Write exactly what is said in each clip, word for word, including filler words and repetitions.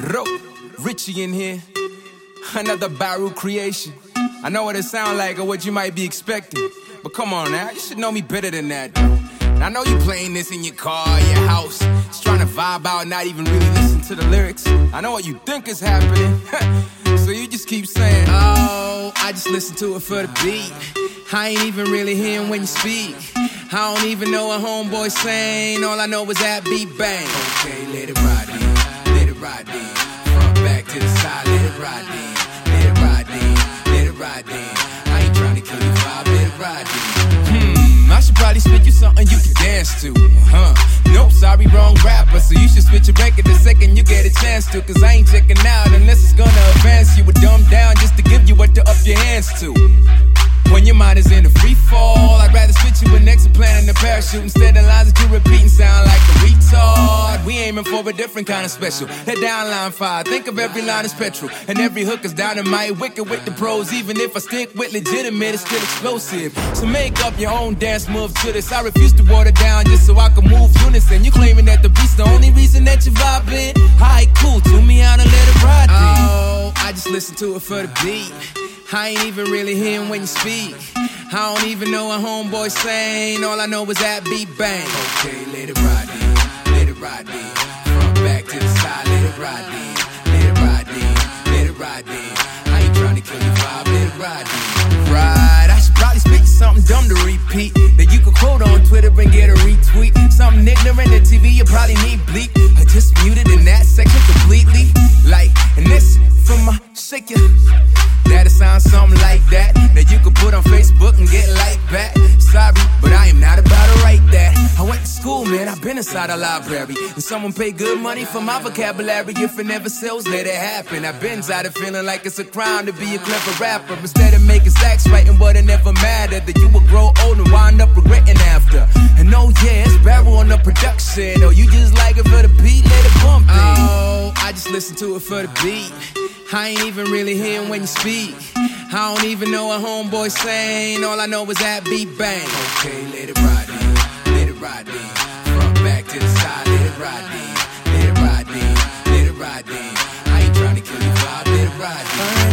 Ro, Richie in here. Another Baru creation. I know what it sounds like or what you might be expecting, but come on now, you should know me better than that, though. And I know you playing this in your car, your house, just trying to vibe out, not even really listen to the lyrics. I know what you think is happening, so you just keep saying, oh, I just listen to it for the beat. I ain't even really hearing when you speak. I don't even know a homeboy saying. All I know is that beat bang. Okay, let it ride in, let it ride in. Front back to the side, let it ride in. Let it ride in, let it ride in. I ain't trying to kill you vibe, let it ride in. Hmm, I should probably spit you something you can dance to. Huh, nope, sorry, wrong rapper. So you should switch your record the second you get a chance to. Cause I ain't checking out unless it's gonna advance you. A dumb down just to give you what to up your hands to. When your mind is in a free fall, I'd rather switch you with next plan in the parachute. Instead of lines that you repeating sound like a retard. We aiming for a different kind of special. Head down line five, think of every line as petrol. And every hook is dynamite, wicked with the pros. Even if I stick with legitimate, it's still explosive. So make up your own dance move to this. I refuse to water down just so I can move unison. You claiming that the beat's the only reason that you're vibing? Alright, cool, tune me out and let it ride. Oh, I just listen to it for the beat. I ain't even really hearing when you speak. I don't even know a homeboy saying. All I know is that beat bang. Okay, let it ride in, let it ride in. Front back to the side, let it ride in. Let it ride in, let it ride in. I ain't trying to kill you vibe, let it ride in. Right, I should probably speak something dumb to repeat that you could quote on Twitter and get a retweet. Something ignorant to T V, you probably need bleep. I just muted in that section completely. Like, and this from my shaker. That'll sound something like that, that you could put on Facebook and get like back. Sorry, but I am not about to write that. I went to school, man, I've been inside a library. And someone paid good money for my vocabulary. If it never sells, let it happen. I've been tired of feeling like it's a crime to be a clever rapper. Instead of making sacks writing what it never mattered, that you would grow old and wind up regretting after. And oh yeah, it's Barrel on the production. Oh, you just like it for the beat, let it bump it. Oh, I just listen to it for the beat. I ain't even really hearing when you speak. I don't even know a homeboy saying. All I know is that beat bang. Okay, let it ride in, let it ride in. Front back to the side, let it ride in. Let it ride in, let it ride in. I ain't trying to kill you vibe, let it ride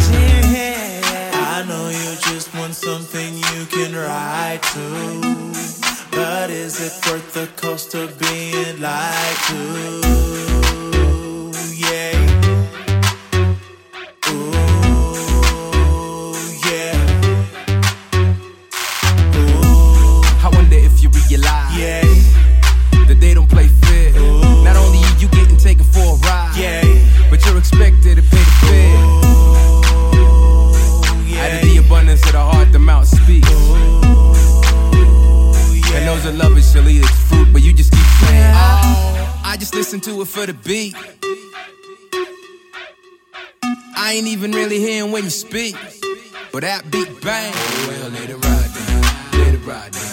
in. I know you just want something you can ride to, but is it worth the cost of being lied to? Yeah. Yeah, that they don't play fair. Ooh. Not only are you getting taken for a ride, yeah, but you're expected to pay the fare. Yeah. Out of the abundance of the heart, the mouth speaks. Ooh, yeah. And those that love it shall eat its fruit, but you just keep saying, oh, I just listen to it for the beat. I ain't even really hearing when you speak, but that beat bang. Oh, well, let it ride then, let it ride then.